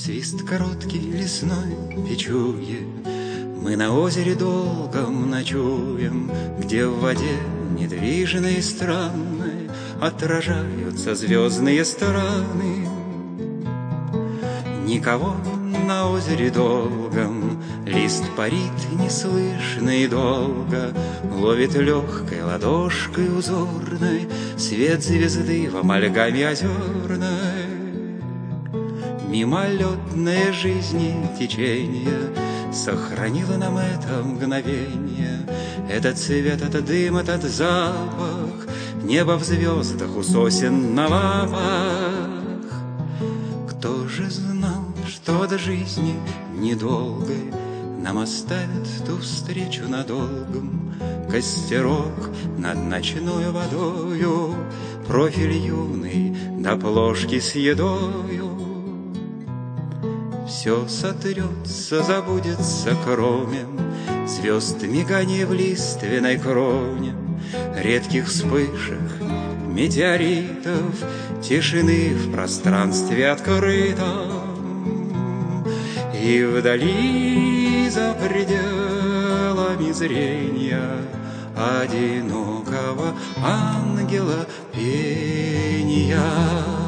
Свист короткий лесной печуе, мы на озере долгом ночуем, где в воде недвижной и странной отражаются звездные стороны. Никого на озере долгом, лист парит неслышно и долго, ловит легкой ладошкой узорной свет звезды в амальгаме озерной. Мимолетное жизни течение сохранило нам это мгновение, этот цвет, этот дым, этот запах, небо в звездах, у сосен на лапах. Кто же знал, что от жизни недолгой нам оставят ту встречу на долгом, костерок над ночной водою, профиль юный до плошки с едою. Все сотрется, забудется, кроме звезд мигания в лиственной кроне, редких вспышек, метеоритов, тишины в пространстве открытом. И вдали, за пределами зрения, одинокого ангела пения.